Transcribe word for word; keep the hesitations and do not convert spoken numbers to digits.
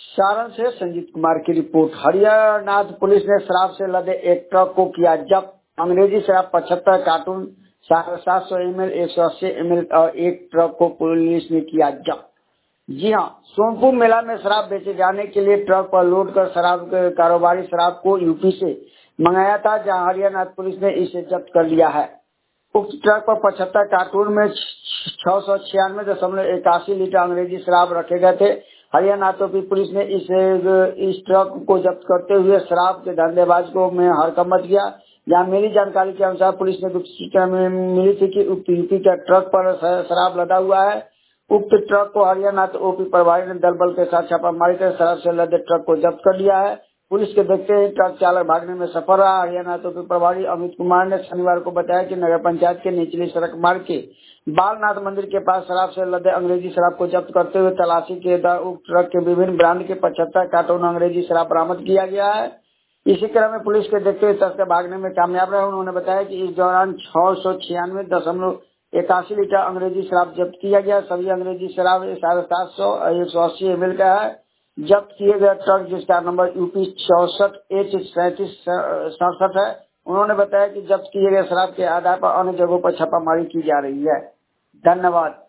सारण से संजीत कुमार की report. हरियाणाथ police ने शराब से लदे एक ट्रक को किया जब्त। अंग्रेजी शराब पचहत्तर कार्टून, साढ़े सात सौ एम एल, एक सौ अस्सी एम एल और एक ट्रक को पुलिस ने किया जब्त। जी हाँ, सोनपुर मेला में शराब बेचे जाने के लिए ट्रक पर लोड कर शराब के कारोबारी शराब को यूपी से मंगाया था, जहां हरियाणाथ पुलिस ने इसे जब्त कर लिया है। उक्त ट्रक पर पचहत्तर कार्टून में छह सौ छियानवे दशमलव इक्यासी लीटर अंग्रेजी शराब रखे गए थे। हरियाणा की पुलिस ने इस इस ट्रक को जब्त करते हुए शराब के धंधेबाज को में हड़कंप किया। जहां मिली जानकारी के अनुसार पुलिस ने गुप्त सूचना में मिली थी कि उक्त यूपी के ट्रक पर शराब लदा हुआ है। उक्त ट्रक को हरियाणा ओपी प्रभारी ने दल बल के साथ छापामारी कर शराब से लदे ट्रक को जब्त कर लिया है। पुलिस के देखते ही ट्रक चालक भागने में सफल रहा। हरियाणा ओपी प्रभारी अमित कुमार ने शनिवार को बताया कि नगर पंचायत के निचली सड़क मार्ग के बालनाथ मंदिर के पास शराब से लदे अंग्रेजी शराब को जब्त करते हुए तलाशी के दौरान उक्त ट्रक के विभिन्न ब्रांड के पचहत्तर कार्टून अंग्रेजी शराब बरामद किया गया है। इसी क्रम में पुलिस के देखते हुए तस्कर भागने में कामयाब रहे। उन्होंने बताया कि इस दौरान छह सौ छियानवे दशमलव इक्यासी लीटर अंग्रेजी शराब जब्त किया गया। सभी अंग्रेजी शराब साढ़े सात सौ और एक सौ अस्सी एम एल का है। जब्त किए गए ट्रक जिसका नंबर यूपी चौसठ एच सैंतीस सड़सठ है। उन्होंने बताया कि जब्त किए गए शराब के आधार पर अन्य जगहों पर छापामारी की जा रही है। धन्यवाद।